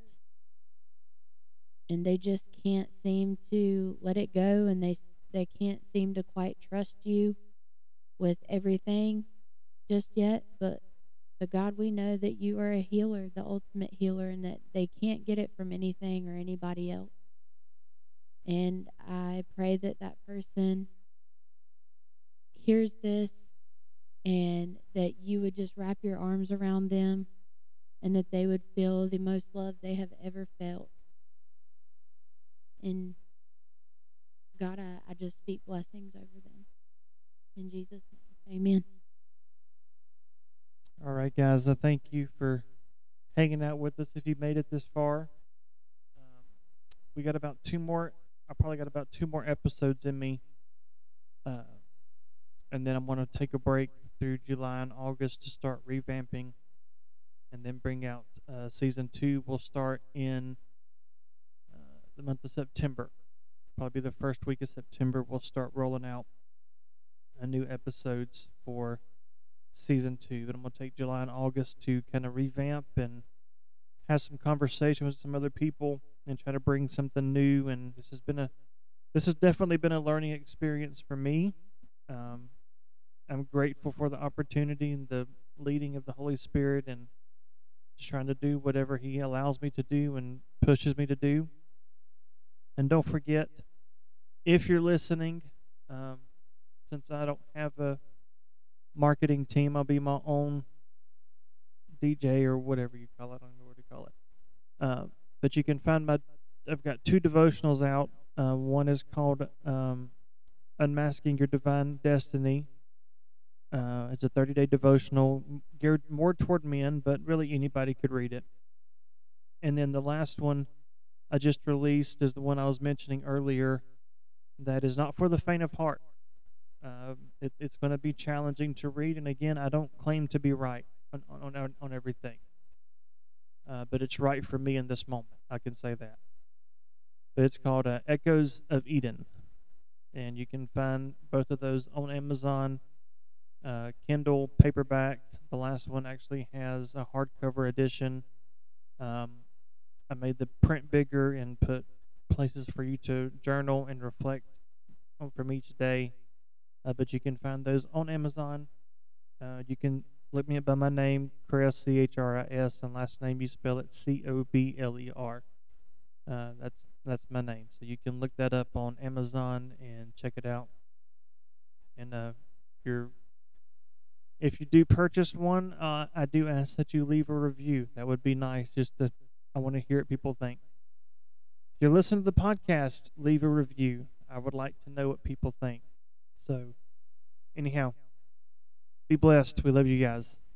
and they just can't seem to let it go, and they they can't seem to quite trust you with everything just yet. But but God, we know that you are a healer, the ultimate healer, and that they can't get it from anything or anybody else. And I pray that that person hears this and that you would just wrap your arms around them and that they would feel the most love they have ever felt. And God, I, I just speak blessings over them. In Jesus' name, amen. All right, guys, I thank you for hanging out with us if you made it this far. Um, we got about two more, I probably got about two more episodes in me. Uh, and then I'm going to take a break through July and August to start revamping and then bring out uh, season two. Will start in uh, the month of September. Probably the first week of September, we'll start rolling out uh, new episodes for season two. But I'm going to take July and August to kind of revamp and have some conversation with some other people and try to bring something new. And this has been a, this has definitely been a learning experience for me. Um, I'm grateful for the opportunity and the leading of the Holy Spirit, and just trying to do whatever He allows me to do and pushes me to do. And don't forget, if you're listening, um, since I don't have a marketing team, I'll be my own D J or whatever you call it. I don't know what to call it. Uh, but you can find my, I've got two devotionals out. Uh, one is called um, Unmasking Your Divine Destiny. Uh, it's a thirty-day devotional geared more toward men, but really anybody could read it. And then the last one I just released is the one I was mentioning earlier. That is not for the faint of heart. Uh, it, it's going to be challenging to read, and again, I don't claim to be right on on, on everything. Uh, but it's right for me in this moment. I can say that. But it's called uh, Echoes of Eden, and you can find both of those on Amazon. Uh, Kindle paperback. The last one actually has a hardcover edition. Um, I made the print bigger and put places for you to journal and reflect on from each day. Uh, but you can find those on Amazon. Uh, you can look me up by my name, Chris, C H R I S, and last name you spell it C O B L E R. Uh, that's that's my name. So you can look that up on Amazon and check it out. And uh, you're If you do purchase one, uh, I do ask that you leave a review. That would be nice. Just to, I want to hear what people think. If you listen to the podcast, leave a review. I would like to know what people think. So, anyhow, be blessed. We love you guys.